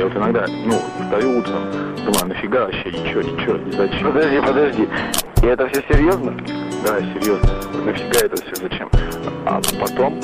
Я вот иногда, встаю утром, думаю, нафига вообще, ничего, и зачем? Подожди. И это все серьезно? Да, серьезно. Нафига это все зачем? А потом...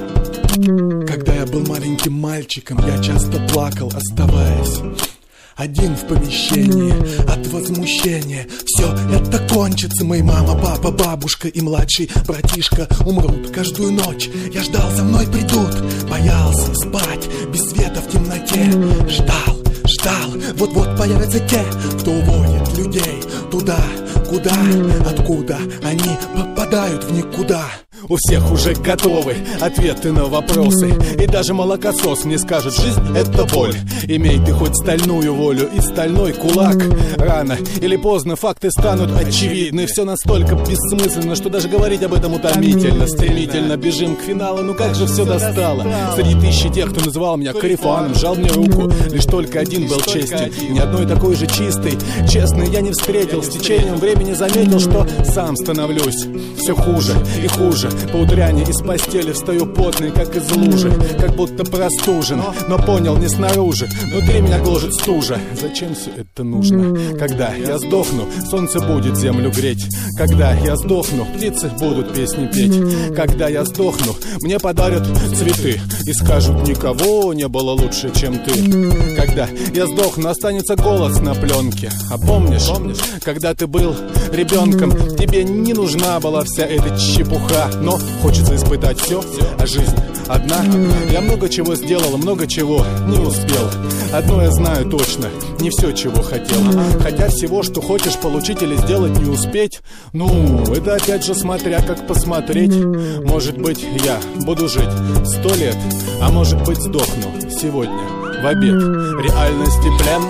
Когда я был маленьким мальчиком, я часто плакал, оставаясь один в помещении от возмущения. Все это кончится, мои мама, папа, бабушка и младший братишка умрут. Каждую ночь я ждал, за мной придут. Боялся спать без света в темноте. Ждал, вот-вот появятся те, кто уводит людей туда, куда, откуда они попадают в никуда. У всех уже готовы ответы на вопросы. И даже молокосос мне скажет: жизнь — это боль. Имей ты хоть стальную волю и стальной кулак, рано или поздно факты станут очевидны. Все настолько бессмысленно, что даже говорить об этом утомительно. Стремительно бежим к финалу, ну как же все достало. Среди тысячи тех, кто называл меня корефаном, жал мне руку, лишь только один был честен. Ни одной такой же чистой, честной я не встретил. С течением времени заметил, что сам становлюсь все хуже и хуже. По утряне из постели встаю потный, как из лужи, как будто простужен, но понял не снаружи. Внутри меня гложет стужа. Зачем все это нужно? Когда я сдохну, солнце будет землю греть. Когда я сдохну, птицы будут песни петь. Когда я сдохну, мне подарят цветы и скажут: никого не было лучше, чем ты. Когда я сдохну, останется голос на пленке. А помнишь, когда ты был ребенком, тебе не нужна была вся эта чепуха. Но хочется испытать все, а жизнь одна. Я много чего сделал, много чего не успел. Одно я знаю точно: не все, чего хотел. Хотя всего, что хочешь получить или сделать, не успеть. Это опять же смотря как посмотреть. Может быть, я буду жить 100 лет, а может быть, сдохну сегодня в обед. Реальности плен.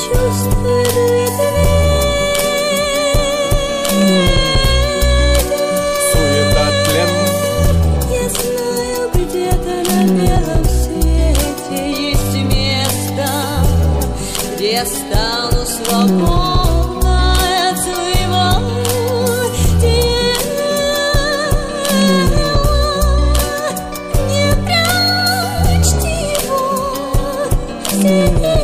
Я стану свободной от своего тела. Не прячьте его в себе.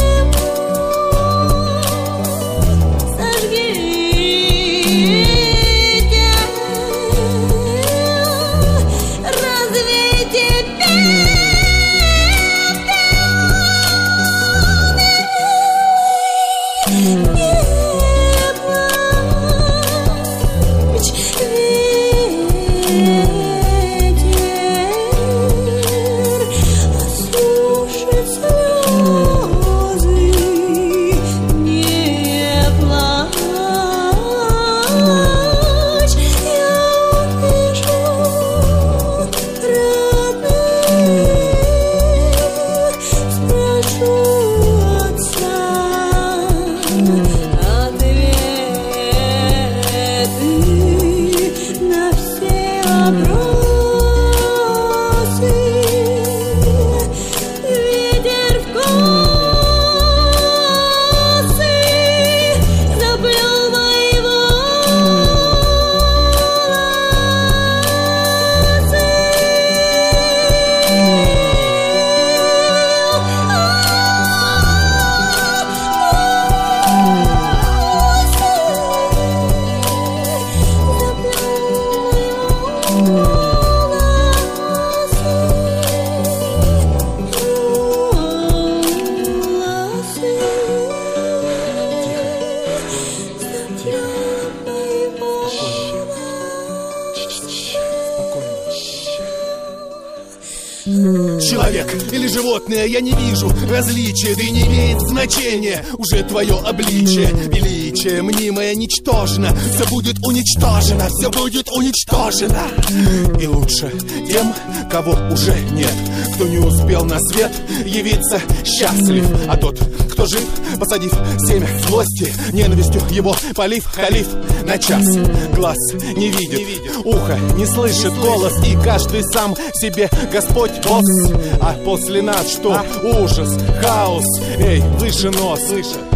Человек или животное, я не вижу различия, да и не имеет значения уже твое обличие. Величие мнимое ничтожно, все будет уничтожено, все будет уничтожено. И лучше тем, кого уже нет, кто не успел на свет явиться счастлив. А тот, кто жив, посадив семя злости, ненавистью его полив, халиф на час. Глаз не видит, ухо не слышит, голос, и каждый сам себе Господь босс. А после нас что? Ужас, хаос, эй, выше нос,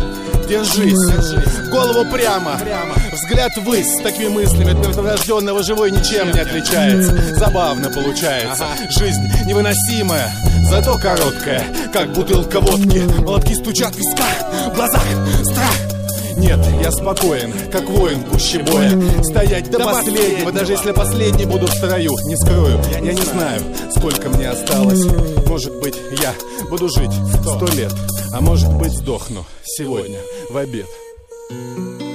держись, голову прямо, взгляд ввысь. С такими мыслями от мертворожденного живой ничем не отличается. Забавно получается. Жизнь невыносимая, зато короткая, как бутылка водки. Молотки стучат в висках, в глазах страх. Нет, я спокоен, как воин в гуще боя. Стоять до последнего, даже если последний буду в строю. Не скрою, я не знаю, сколько мне осталось. Может быть, я буду жить 100 лет, а может быть, сдохну сегодня в обед.